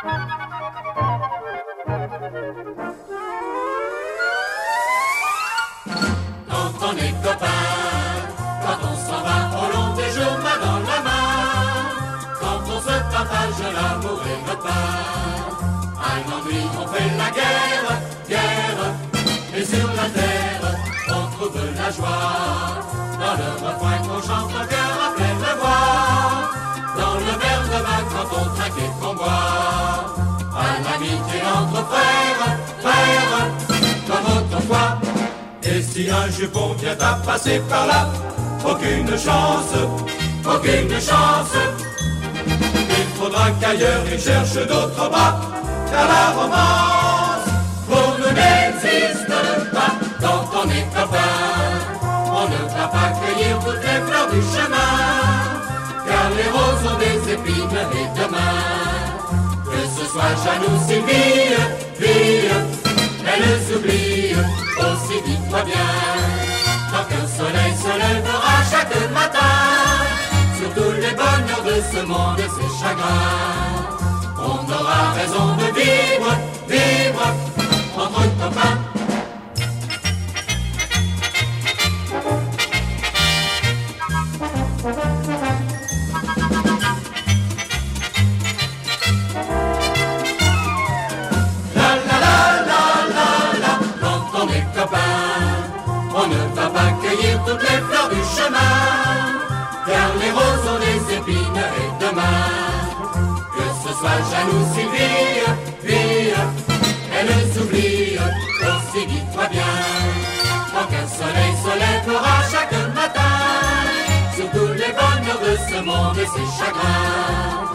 Quand on est copains, quand on s'en va au long des jours, main dans la main, quand on se partage l'amour et le pain, à l'ennui on fait la guerre, guerre, et sur la terre on trouve la joie, dans le refrain qu'on chante au cœur à pleine voix, dans le verre de vin quand on trinque et qu'on boit, à l'amitié entre frères, frères, comme autrefois. Et si un jupon vient à passer par là, aucune chance, aucune chance. Il faudra qu'ailleurs il cherche d'autres bras, car la romance pour nous n'existe pas. Quand on est copains, on ne va pas cueillir toutes les fleurs du chemin, car les roses ont des épines et demain, que ce soit jaloux, Sylvie, fille, elles oublient aussi, dis-toi bien, tant qu'un soleil se lèvera chaque matin, sur tous les bonheurs de ce monde et ses chagrins, on aura raison de vivre, vivre entre copains. On ne va pas cueillir toutes les fleurs du chemin, car les roses ont des épines et demain, que ce soit jaloux, Sylvie, fille, elles oublient aussi, dis-toi bien, tant qu'un soleil se lèvera chaque matin, sur tous les bonheurs de ce monde et ses chagrins,